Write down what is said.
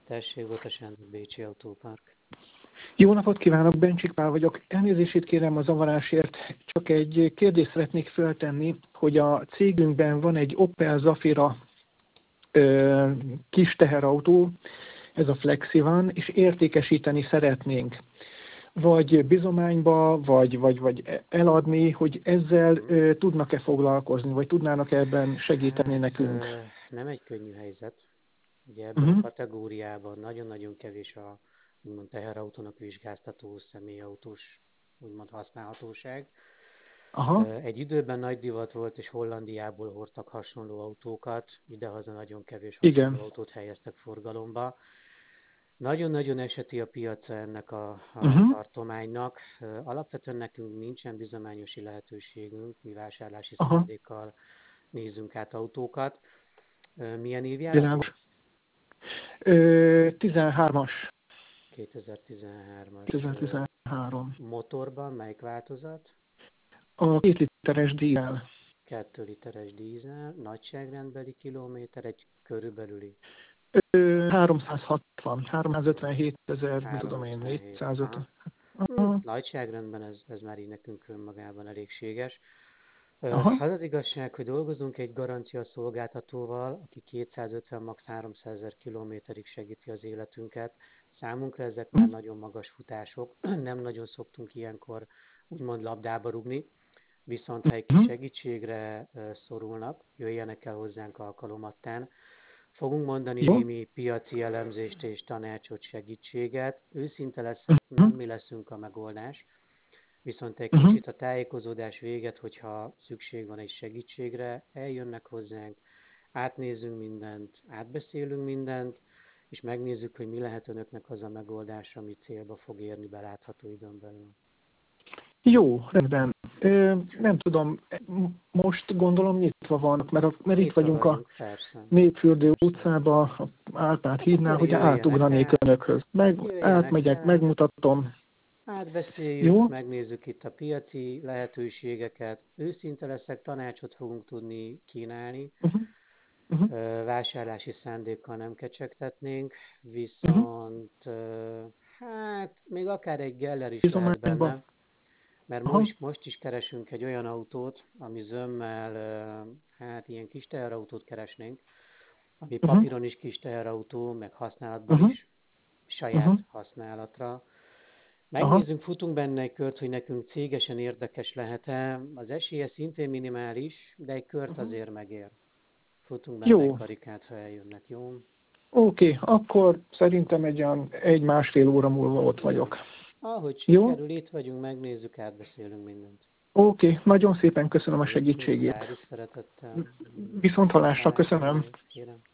Tessék, Botosan, Bécsi Autópark. Jó napot kívánok, Bencsik Pál vagyok. Elnézését kérem a zavarásért, csak egy kérdést szeretnék feltenni, hogy a cégünkben van egy Opel Zafira kis teherautó, ez a Flexi van, és értékesíteni szeretnénk. Vagy bizományba, vagy eladni, hogy ezzel tudnak-e foglalkozni, vagy tudnának ebben segíteni nekünk? Nem egy könnyű helyzet. Ugye ebben a kategóriában nagyon-nagyon kevés a úgymond teherautónak vizsgáztató személyautós úgymond használhatóság. Aha. Egy időben nagy divat volt, és Hollandiából hordtak hasonló autókat, idehaza nagyon kevés hasonló autót helyeztek forgalomba. Nagyon-nagyon eseti a piaca ennek a tartománynak. Alapvetően nekünk nincsen bizományosi lehetőségünk, mi vásárlási szándékkal nézzünk át autókat. Milyen évjáratú? 13-as. 2013-as. 2013. Motorban melyik változat? A 2 literes dízel. 2 literes dízel, nagyságrendbeli kilométer, egy körülbelüli. 360, 357 ezer, mit tudom én, 450. Nagyságrendben ez már így nekünk önmagában elégséges. Az az igazság, hogy dolgozunk egy garancia szolgáltatóval, aki 250 max. 300 ezer kilométerig segíti az életünket. Számunkra ezek már nagyon magas futások, nem nagyon szoktunk ilyenkor úgymond labdába rugni, viszont ha egy kis segítségre szorulnak, jöjjenek el hozzánk alkalomattán. Fogunk mondani némi piaci elemzést és tanácsot, segítséget. Őszinte leszek, nem mi leszünk a megoldás, viszont egy kicsit a tájékozódás véget, hogyha szükség van egy segítségre, eljönnek hozzánk, átnézzünk mindent, átbeszélünk mindent, és megnézzük, hogy mi lehet önöknek az a megoldás, ami célba fog érni belátható időn belül. Jó, rendben. Nem tudom, most gondolom nyitva vannak, mert itt vagyunk a Népfürdő utcában, a Árpád hídnál, hogy átugranék önökhöz. Átmegyek, megmutatom. Átbeszéljük, megnézzük itt a piaci lehetőségeket. Őszinte leszek, tanácsot fogunk tudni kínálni. Vásárlási szándékkal nem kecsegtetnénk, viszont hát még akár egy Geller is lehet benne. Mert most is keresünk egy olyan autót, ami zömmel, hát ilyen kis teherautót keresnénk, ami papíron is kis teherautó, meg használatban is, saját használatra. Megnézzünk, futunk benne egy kört, hogy nekünk cégesen érdekes lehet-e. Az esélye szintén minimális, de egy kört azért megér. Futunk benne egy karikát, ha eljönnek, jó? Oké, akkor szerintem egy másfél óra múlva ott vagyok. Ahogy sikerül, itt vagyunk, megnézzük, átbeszélünk mindent. Oké, nagyon szépen köszönöm a segítségét. Szeretettel. Viszonthallásra, köszönöm. Kérem.